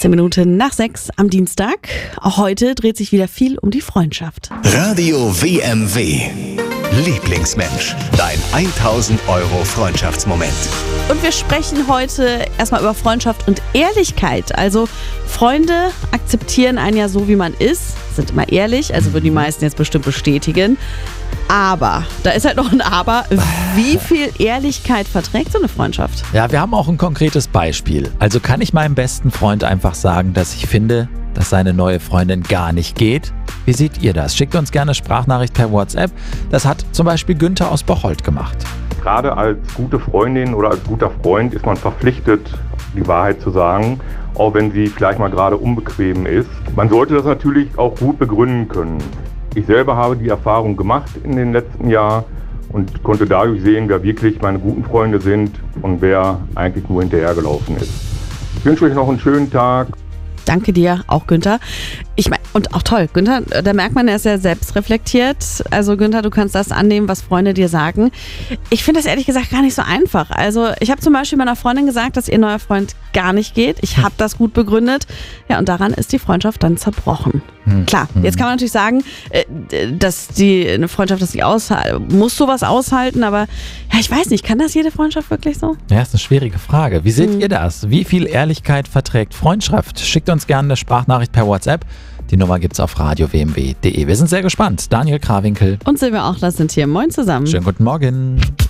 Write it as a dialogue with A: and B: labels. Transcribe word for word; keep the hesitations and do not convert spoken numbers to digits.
A: Eine Minute nach sechs am Dienstag. Auch heute dreht sich wieder viel um die Freundschaft.
B: Radio W M W. Lieblingsmensch. Dein tausend Euro Freundschaftsmoment.
A: Und wir sprechen heute erstmal über Freundschaft und Ehrlichkeit. Also Freunde akzeptieren einen ja so, wie man ist, sind immer ehrlich, also würden die meisten jetzt bestimmt bestätigen. Aber, da ist halt noch ein Aber, wie viel Ehrlichkeit verträgt so eine Freundschaft?
C: Ja, wir haben auch ein konkretes Beispiel. Also kann ich meinem besten Freund einfach sagen, dass ich finde, dass seine neue Freundin gar nicht geht? Wie seht ihr das? Schickt uns gerne eine Sprachnachricht per WhatsApp. Das hat zum Beispiel Günther aus Bocholt gemacht.
D: Gerade als gute Freundin oder als guter Freund ist man verpflichtet, die Wahrheit zu sagen, auch wenn sie vielleicht mal gerade unbequem ist. Man sollte das natürlich auch gut begründen können. Ich selber habe die Erfahrung gemacht in den letzten Jahren und konnte dadurch sehen, wer wirklich meine guten Freunde sind und wer eigentlich nur hinterhergelaufen ist. Ich wünsche euch noch einen schönen Tag.
A: Danke dir, auch Günther. Ich meine, und auch toll, Günther, da merkt man, er ist ja selbst reflektiert. Also Günther, du kannst das annehmen, was Freunde dir sagen. Ich finde das ehrlich gesagt gar nicht so einfach. Also ich habe zum Beispiel meiner Freundin gesagt, dass ihr neuer Freund gar nicht geht. Ich habe das gut begründet. Ja, und daran ist die Freundschaft dann zerbrochen. Hm. Klar, jetzt kann man natürlich sagen, dass die eine Freundschaft das nicht aushalten, muss sowas aushalten, aber ja, ich weiß nicht, kann das jede Freundschaft wirklich so?
C: Ja, ist eine schwierige Frage. Wie seht
A: hm.
C: ihr das? Wie viel Ehrlichkeit verträgt Freundschaft? Schickt uns gerne eine Sprachnachricht per WhatsApp. Die Nummer gibt's auf radio w m w punkt d e. Wir sind sehr gespannt. Daniel Krawinkel
A: und Silvia Ochler sind hier. Moin zusammen.
C: Schönen guten Morgen.